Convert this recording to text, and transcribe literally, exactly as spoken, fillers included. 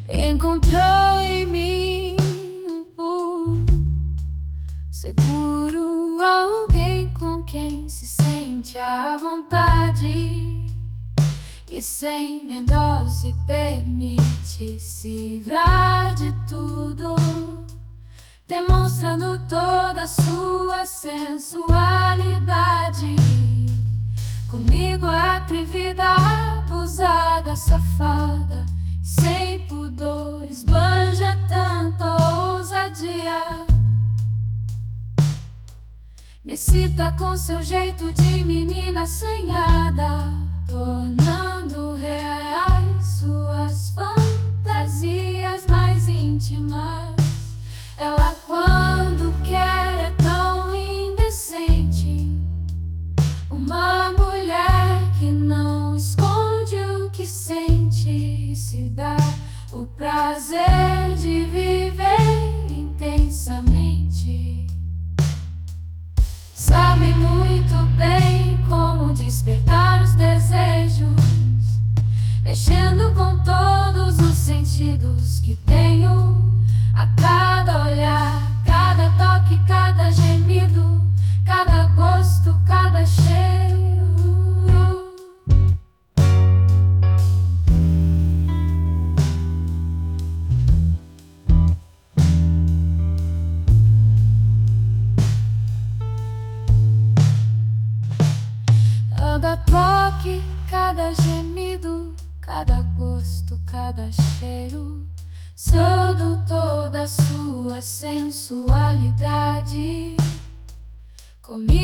encontrou em mim um por seguro, alguém com quem se sente à vontade e sem medo se permite se livrar de tudo, demonstrando toda a sua sensualidade. Comigo atrevida, abusada, safada, sem pudor, esbanja tanta ousadia. Me excita com seu jeito de menina assanhada, tornando reais suas fantasias mais íntimas. Ela, quando quer, é tão indecente, uma mulher que não esconde o que sente e se dá o prazer de viver intensamente. Sabe muito bem como despertar os desejos, mexendo com todos os sentidos que tenho. A cada olhar, cada toque, cada gemido, cada gosto, cada cheiro. Cada toque, cada gemido, cada gosto, cada cheiro, sendo toda a sua sensualidade. Comigo